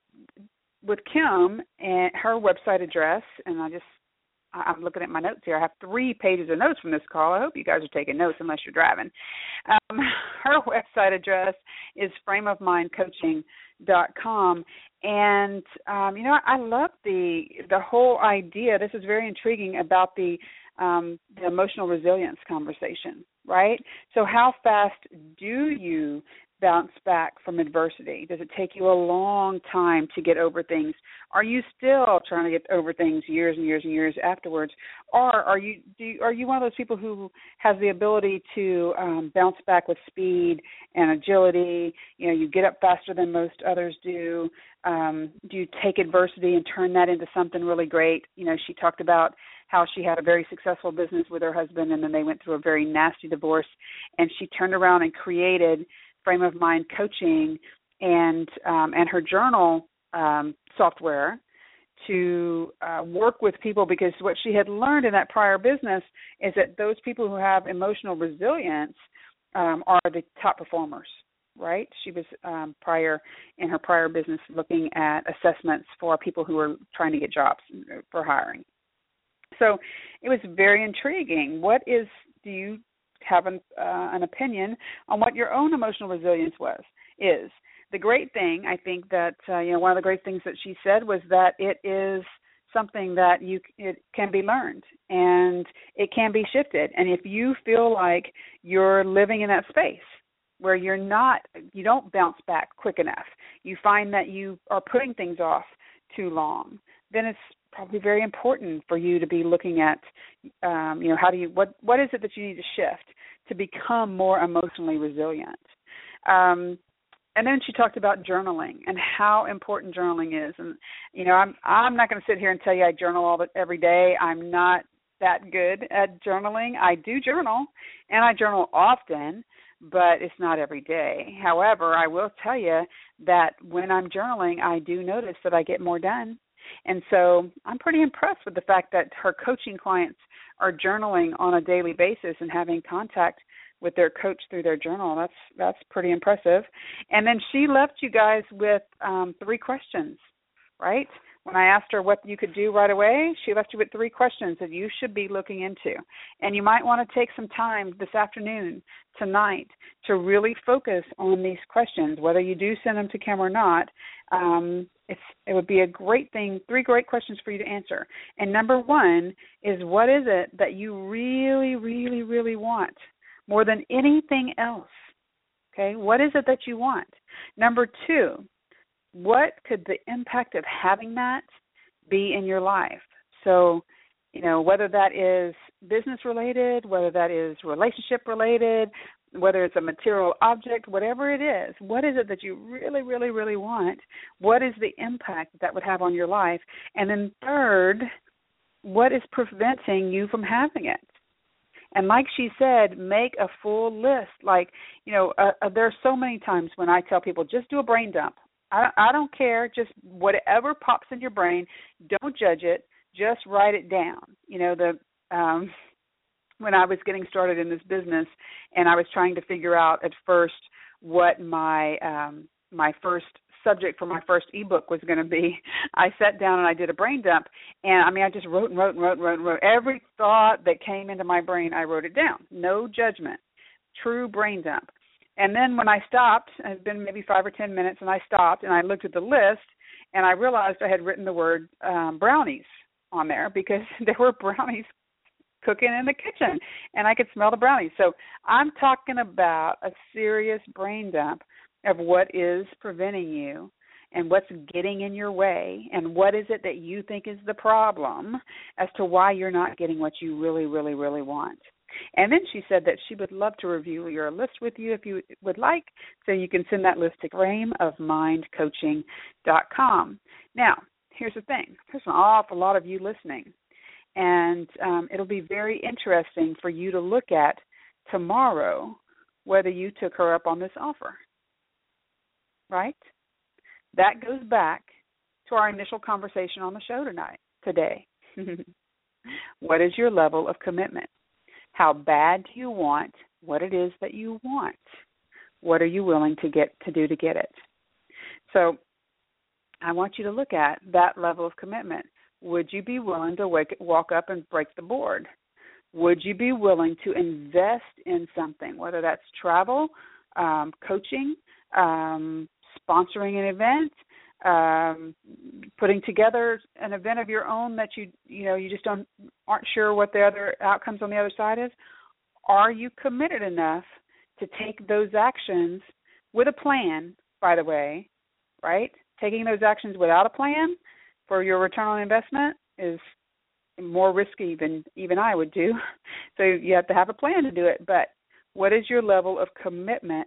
with Kim and her website address, and I just, I'm looking at my notes here. I have three pages of notes from this call. I hope you guys are taking notes unless you're driving. Um, her website address is frame of mind coaching dot com. And, um, you know, I love the the whole idea. This is very intriguing about the, um, the emotional resilience conversation, right? So how fast do you bounce back from adversity? Does it take you a long time to get over things? Are you still trying to get over things years and years and years afterwards? Or are you do you, are you one of those people who has the ability to um, bounce back with speed and agility? You know, you get up faster than most others do. Um, do you take adversity and turn that into something really great? You know, she talked about how she had a very successful business with her husband, and then they went through a very nasty divorce, and she turned around and created Frame of Mind Coaching and um, and her journal um, software to uh, work with people, because what she had learned in that prior business is that those people who have emotional resilience um, are the top performers, right? She was um, prior in her prior business looking at assessments for people who are trying to get jobs for hiring. So it was very intriguing. What is, do you have an, uh, an opinion on what your own emotional resilience was, is? The great thing, I think that, uh, you know, one of the great things that she said was that it is something that you it can be learned and it can be shifted. And if you feel like you're living in that space where you're not, you don't bounce back quick enough, you find that you are putting things off too long, then it's probably very important for you to be looking at, um, you know, how do you, what, what is it that you need to shift to become more emotionally resilient? Um, and then she talked about journaling and how important journaling is. And, you know, I'm, I'm not going to sit here and tell you I journal all the, every day. I'm not that good at journaling. I do journal, and I journal often, but it's not every day. However, I will tell you that when I'm journaling, I do notice that I get more done. And so I'm pretty impressed with the fact that her coaching clients are journaling on a daily basis and having contact with their coach through their journal. That's that's pretty impressive. And then she left you guys with um, three questions, right? When I asked her what you could do right away, she left you with three questions that you should be looking into. And you might want to take some time this afternoon, tonight, to really focus on these questions, whether you do send them to Kim or not. Um, it's, it would be a great thing, three great questions for you to answer. And number one is, what is it that you really, really, really want more than anything else? Okay, what is it that you want? Number two, what could the impact of having that be in your life? So, you know, whether that is business related, whether that is relationship related, whether it's a material object, whatever it is, what is it that you really, really, really want? What is the impact that would have on your life? And then third, what is preventing you from having it? And like she said, make a full list. Like, you know, uh, uh, there are so many times when I tell people, just do a brain dump. I, I don't care. Just whatever pops in your brain, don't judge it. Just write it down. You know, the um, when I was getting started in this business and I was trying to figure out at first what my um, my first subject for my first ebook was going to be, I sat down and I did a brain dump. And, I mean, I just wrote and wrote and wrote and wrote and wrote. Every thought that came into my brain, I wrote it down. No judgment. True brain dump. And then when I stopped, it had been maybe five or ten minutes, and I stopped and I looked at the list, and I realized I had written the word um, brownies on there because there were brownies cooking in the kitchen, and I could smell the brownies. So I'm talking about a serious brain dump of what is preventing you and what's getting in your way and what is it that you think is the problem as to why you're not getting what you really, really, really want. And then she said that she would love to review your list with you if you would like, so you can send that list to frame of mind coaching dot com. Now, here's the thing. There's an awful lot of you listening, and um, it'll be very interesting for you to look at tomorrow whether you took her up on this offer. Right? That goes back to our initial conversation on the show tonight, today. What is your level of commitment? How bad do you want what it is that you want? What are you willing to get to do to get it? So I want you to look at that level of commitment. Would you be willing to wake, walk up and break the board? Would you be willing to invest in something, whether that's travel, um, coaching, um, sponsoring an event, um, putting together an event of your own that you you know you just don't aren't sure what the other outcomes on the other side is? Are you committed enough to take those actions with a plan? By the way, right? Taking those actions without a plan for your return on investment is more risky than even I would do. So you have to have a plan to do it. But what is your level of commitment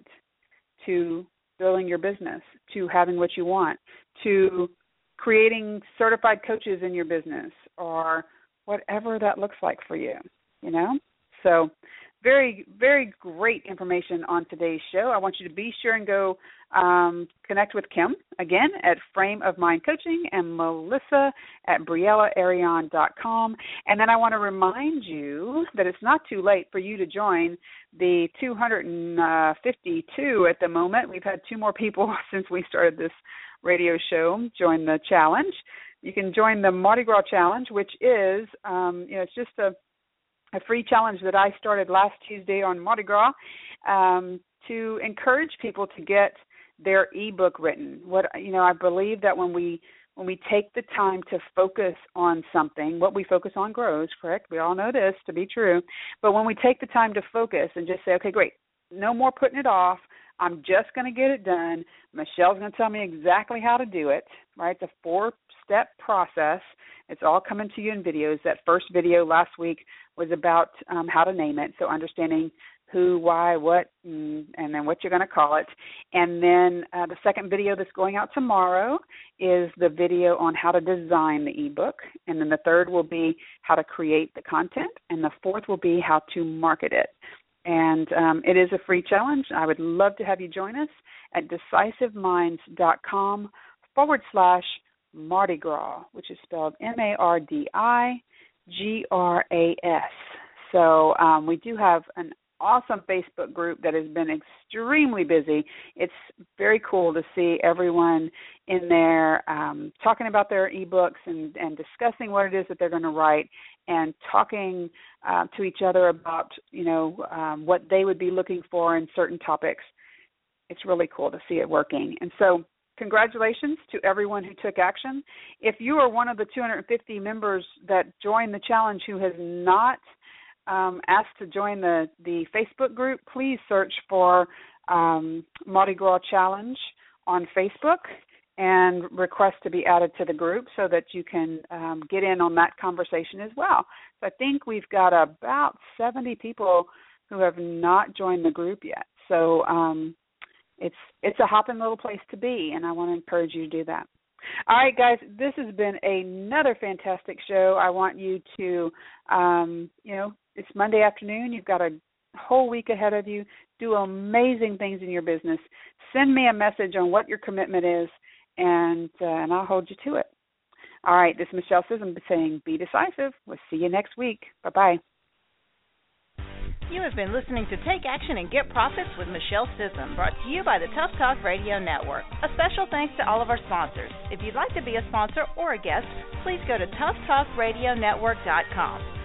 to building your business, to having what you want, to creating certified coaches in your business, or whatever that looks like for you, you know? So very, very great information on today's show. I want you to be sure and go um, connect with Kim, again, at Frame of Mind Coaching, and Melissa at Briella Arion dot com. And then I want to remind you that it's not too late for you to join the two hundred fifty-two at the moment. We've had two more people since we started this radio show join the challenge. You can join the Mardi Gras Challenge, which is, um, you know, it's just a a free challenge that I started last Tuesday on Mardi Gras um, to encourage people to get their ebook written. What you know, I believe that when we when we take the time to focus on something, what we focus on grows, correct? We all know this to be true. But when we take the time to focus and just say, okay, great, no more putting it off. I'm just going to get it done. Michelle's going to tell me exactly how to do it, right? It's a four-step process. It's all coming to you in videos. That first video last week was about um, how to name it, so understanding who, why, what, and, and then what you're going to call it. And then uh, the second video that's going out tomorrow is the video on how to design the ebook. And then the third will be how to create the content. And the fourth will be how to market it. And um, it is a free challenge. I would love to have you join us at decisiveminds.com forward slash Mardi Gras, which is spelled M A R D I G R A S. So um, we do have an awesome Facebook group that has been extremely busy. It's very cool to see everyone in there um, talking about their ebooks and, and discussing what it is that they're going to write, and talking uh, to each other about, you know, um, what they would be looking for in certain topics. It's really cool to see it working. And so congratulations to everyone who took action. If you are one of the two hundred fifty members that joined the challenge who has not um, asked to join the, the Facebook group, please search for um, Mardi Gras Challenge on Facebook and request to be added to the group so that you can um, get in on that conversation as well. So I think we've got about seventy people who have not joined the group yet. So um, it's it's a hopping little place to be, and I want to encourage you to do that. All right, guys, this has been another fantastic show. I want you to, um, you know, it's Monday afternoon. You've got a whole week ahead of you. Do amazing things in your business. Send me a message on what your commitment is, and uh, and I'll hold you to it. All right, this is Michelle Sissom saying be decisive. We'll see you next week. Bye-bye. You have been listening to Take Action and Get Profits with Michelle Sissom, brought to you by the Tough Talk Radio Network. A special thanks to all of our sponsors. If you'd like to be a sponsor or a guest, please go to tough talk radio network dot com.